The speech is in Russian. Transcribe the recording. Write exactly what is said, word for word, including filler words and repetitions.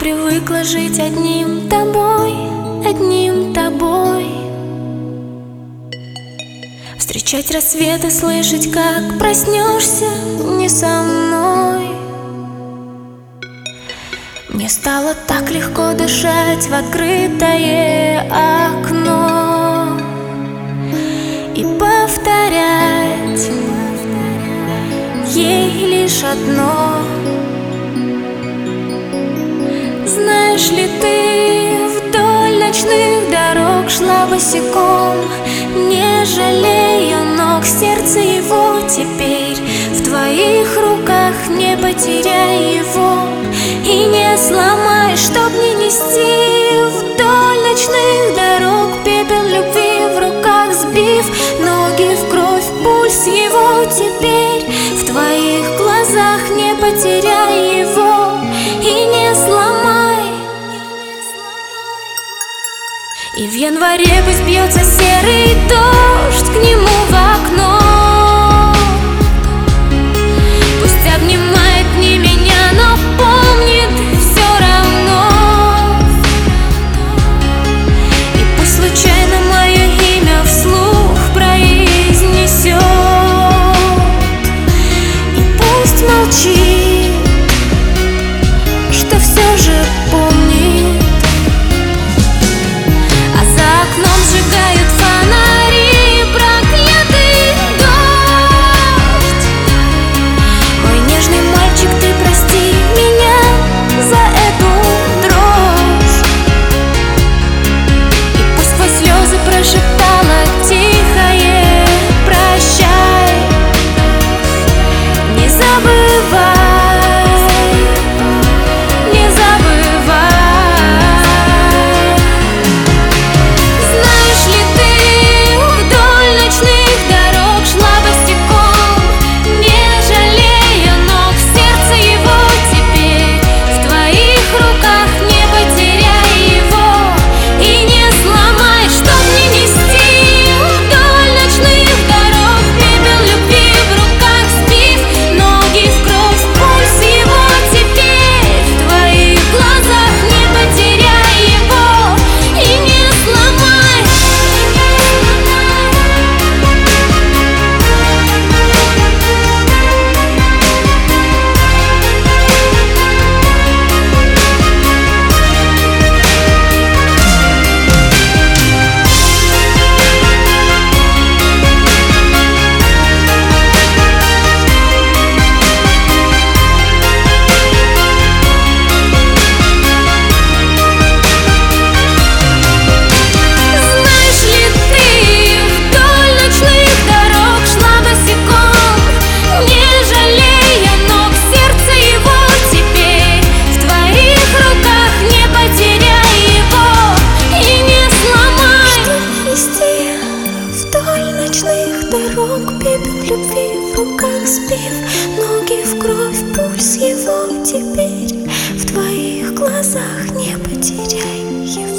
привыкла жить одним тобой, одним тобой. Встречать рассветы, слышать, как проснешься не со мной. Мне стало так легко дышать в открытое окно и повторять ей лишь одно. Знаешь ли, ты вдоль ночных дорог шла босиком, не жалея ног, сердце его теперь в твоих руках. Не потеряй его и не сломай, чтоб не нести вдоль ночных дорог пепел любви в руках, сбив ноги в кровь, пульс его теперь в твоих глазах. Не потеряй его и не сломай. И в январе пусть бьется серый дождь к нему в окно, пусть обнимает не меня, но помнит все равно. И пусть случайно мое имя вслух произнесет, и пусть молчит, что все же помнит. Сжигают фонари, проклятый дождь. Мой нежный мальчик, ты прости меня за эту дрожь. И пусть сквозь слезы прошептала тихое прощай. Не забывай, не забывай. Дорог, пепел любви в руках, сбив ноги в кровь, пульс его теперь в твоих глазах. Не потеряй его.